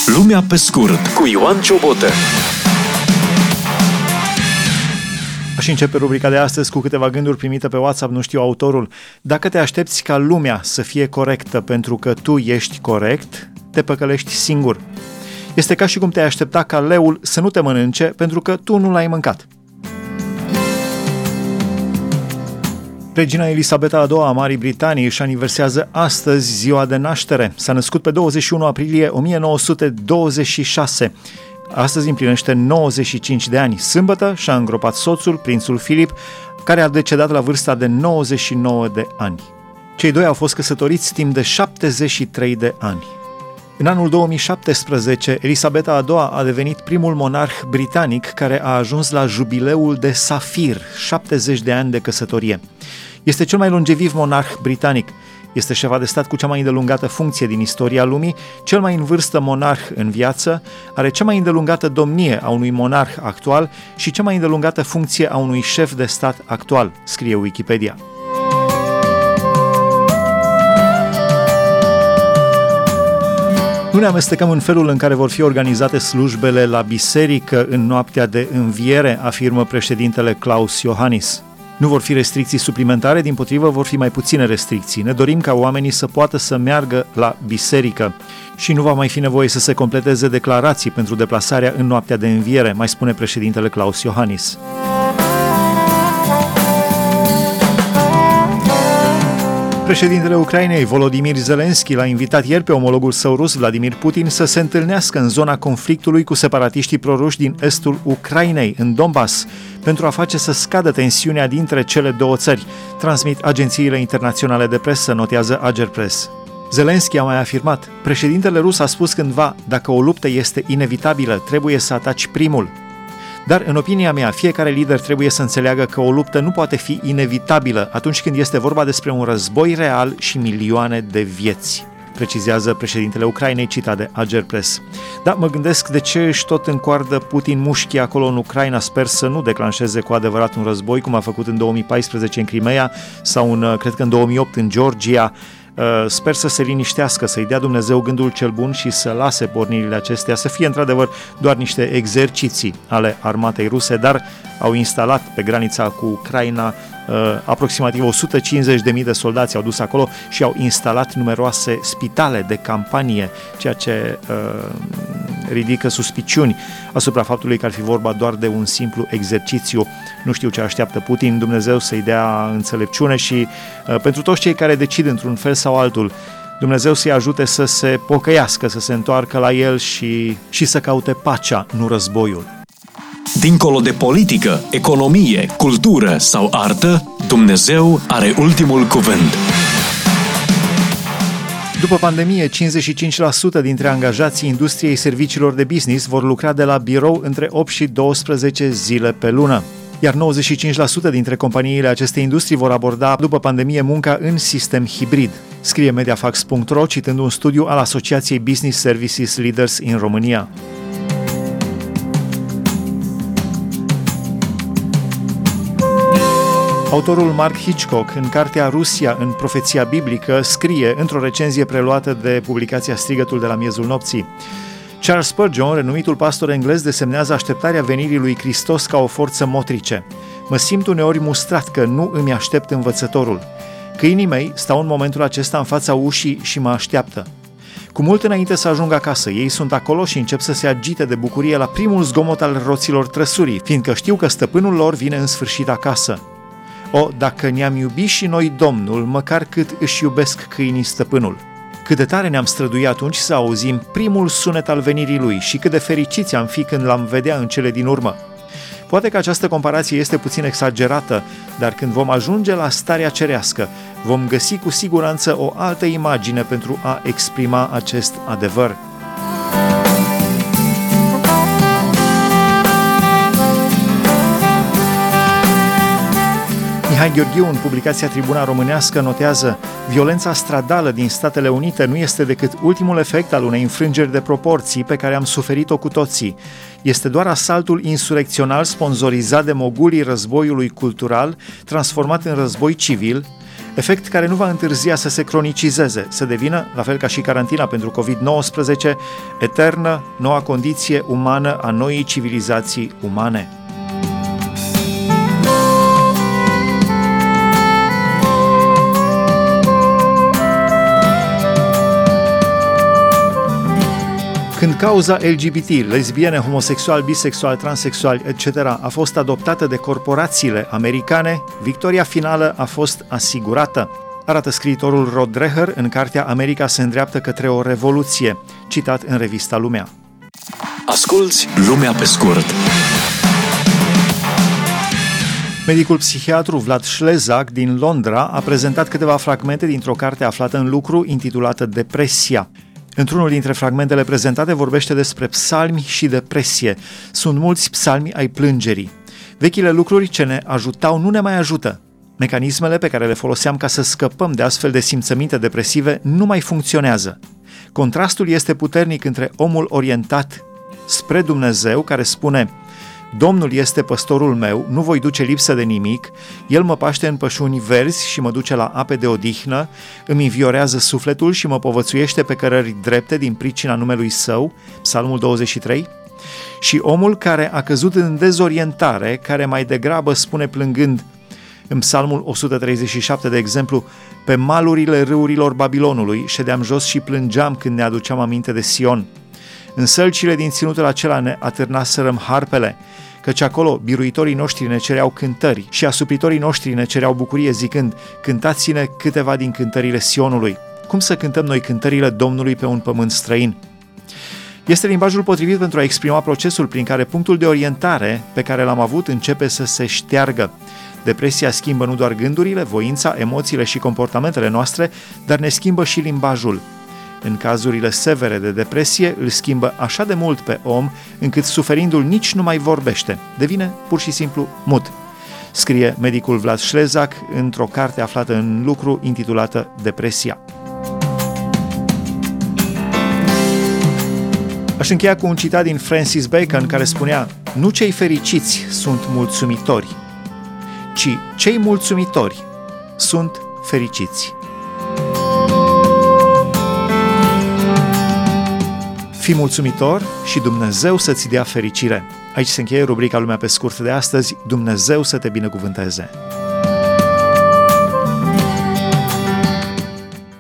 Lumea pe scurt cu Ioan Ciobotă. Aș începe rubrica de astăzi cu câteva gânduri primite pe WhatsApp, nu știu autorul. Dacă te aștepți ca lumea să fie corectă pentru că tu ești corect, te păcălești singur. Este ca și cum te-ai aștepta ca leul să nu te mănânce pentru că tu nu l-ai mâncat. Regina Elisabeta II a Marii Britanii își aniversează astăzi ziua de naștere. S-a născut pe 21 aprilie 1926. Astăzi împlinește 95 de ani. Sâmbătă și-a îngropat soțul, prințul Filip, care a decedat la vârsta de 99 de ani. Cei doi au fost căsătoriți timp de 73 de ani. În anul 2017, Elisabeta a II a devenit primul monarh britanic care a ajuns la jubileul de safir, 70 de ani de căsătorie. Este cel mai longeviv monarh britanic. Este șefa de stat cu cea mai îndelungată funcție din istoria lumii, cel mai în vârstă monarh în viață, are cea mai îndelungată domnie a unui monarh actual și cea mai îndelungată funcție a unui șef de stat actual, scrie Wikipedia. Nu ne amestecăm în felul în care vor fi organizate slujbele la biserică în noaptea de înviere, afirmă președintele Klaus Iohannis. Nu vor fi restricții suplimentare, dimpotrivă vor fi mai puține restricții. Ne dorim ca oamenii să poată să meargă la biserică și nu va mai fi nevoie să se completeze declarații pentru deplasarea în noaptea de înviere, mai spune președintele Klaus Iohannis. Președintele Ucrainei, Volodymyr Zelensky, l-a invitat ieri pe omologul său rus, Vladimir Putin, să se întâlnească în zona conflictului cu separatiștii proruși din estul Ucrainei, în Donbass, pentru a face să scadă tensiunea dintre cele două țări, transmit agențiile internaționale de presă, notează Agerpress. Zelensky a mai afirmat: președintele rus a spus cândva, dacă o luptă este inevitabilă, trebuie să ataci primul. Dar, în opinia mea, fiecare lider trebuie să înțeleagă că o luptă nu poate fi inevitabilă atunci când este vorba despre un război real și milioane de vieți, precizează președintele Ucrainei, citat de Agerpress. Da, mă gândesc de ce își tot încoardă Putin mușchii acolo în Ucraina, sper să nu declanșeze cu adevărat un război, cum a făcut în 2014 în Crimea sau cred că în 2008 în Georgia. Sper să se liniștească, să-i dea Dumnezeu gândul cel bun și să lase pornirile acestea, să fie într-adevăr doar niște exerciții ale armatei ruse, dar au instalat pe granița cu Ucraina aproximativ 150.000 de soldați au dus acolo și au instalat numeroase spitale de campanie, ceea ce ridică suspiciuni asupra faptului că ar fi vorba doar de un simplu exercițiu. Nu știu ce așteaptă Putin, Dumnezeu să-i dea înțelepciune și pentru toți cei care decid într-un fel sau altul, Dumnezeu să-i ajute să se pocăiască, să se întoarcă la el și să caute pacea, nu războiul. Dincolo de politică, economie, cultură sau artă, Dumnezeu are ultimul cuvânt. După pandemie, 55% dintre angajații industriei serviciilor de business vor lucra de la birou între 8 și 12 zile pe lună. Iar 95% dintre companiile acestei industrii vor aborda după pandemie munca în sistem hibrid, scrie Mediafax.ro citând un studiu al Asociației Business Services Leaders în România. Autorul Mark Hitchcock, în cartea Rusia în profeția biblică, scrie într-o recenzie preluată de publicația Strigătul de la miezul nopții: Charles Spurgeon, renumitul pastor englez, desemnează așteptarea venirii lui Hristos ca o forță motrice. Mă simt uneori mustrat că nu îmi aștept învățătorul. Câinii mei stau în momentul acesta în fața ușii și mă așteaptă. Cu mult înainte să ajung acasă, ei sunt acolo și încep să se agite de bucurie la primul zgomot al roților trăsurii, fiindcă știu că stăpânul lor vine în sfârșit acasă. O, dacă ne-am iubit și noi Domnul, măcar cât își iubesc câinii stăpânul. Cât de tare ne-am străduit atunci să auzim primul sunet al venirii lui și cât de fericiți am fi când l-am vedea în cele din urmă. Poate că această comparație este puțin exagerată, dar când vom ajunge la starea cerească, vom găsi cu siguranță o altă imagine pentru a exprima acest adevăr. Mihai Gheorghiu, în publicația Tribuna Românească, notează: violența stradală din Statele Unite nu este decât ultimul efect al unei înfrângeri de proporții pe care am suferit-o cu toții. Este doar asaltul insurecțional sponsorizat de mogulii războiului cultural, transformat în război civil, efect care nu va întârzia să se cronicizeze, să devină, la fel ca și carantina pentru COVID-19, eternă, noua condiție umană a noii civilizații umane. Când cauza LGBT, lesbiene, homosexual, bisexual, transexual, etc. a fost adoptată de corporațiile americane, victoria finală a fost asigurată, arată scriitorul Rod Dreher în cartea America se îndreaptă către o revoluție, citat în revista Lumea. Asculți Lumea pe scurt. Medicul psihiatru Vlad Slezak din Londra a prezentat câteva fragmente dintr-o carte aflată în lucru intitulată Depresia. Într-unul dintre fragmentele prezentate vorbește despre psalmi și depresie. Sunt mulți psalmi ai plângerii. Vechile lucruri ce ne ajutau nu ne mai ajută. Mecanismele pe care le foloseam ca să scăpăm de astfel de simțăminte depresive nu mai funcționează. Contrastul este puternic între omul orientat spre Dumnezeu, care spune: Domnul este păstorul meu, nu voi duce lipsă de nimic, El mă paște în pășuni verzi și mă duce la ape de odihnă, îmi înviorează sufletul și mă povățuiește pe cărări drepte din pricina numelui Său, Psalmul 23, și omul care a căzut în dezorientare, care mai degrabă spune plângând, în Psalmul 137, de exemplu, pe malurile râurilor Babilonului ședeam jos și plângeam când ne aduceam aminte de Sion. În sălcile din ținutul acela ne atârnaserăm harpele, căci acolo biruitorii noștri ne cereau cântări și asupritorii noștri ne cereau bucurie zicând, cântați-ne câteva din cântările Sionului. Cum să cântăm noi cântările Domnului pe un pământ străin? Este limbajul potrivit pentru a exprima procesul prin care punctul de orientare pe care l-am avut începe să se șteargă. Depresia schimbă nu doar gândurile, voința, emoțiile și comportamentele noastre, dar ne schimbă și limbajul. În cazurile severe de depresie, îl schimbă așa de mult pe om, încât suferindu-l nici nu mai vorbește. Devine pur și simplu mut. Scrie medicul Vlad Slezak într-o carte aflată în lucru intitulată Depresia. Aș încheia cu un citat din Francis Bacon care spunea: nu cei fericiți sunt mulțumitori, ci cei mulțumitori sunt fericiți. Fii mulțumitor și Dumnezeu să-ți dea fericire. Aici se încheie rubrica Lumea pe scurt de astăzi. Dumnezeu să te binecuvânteze!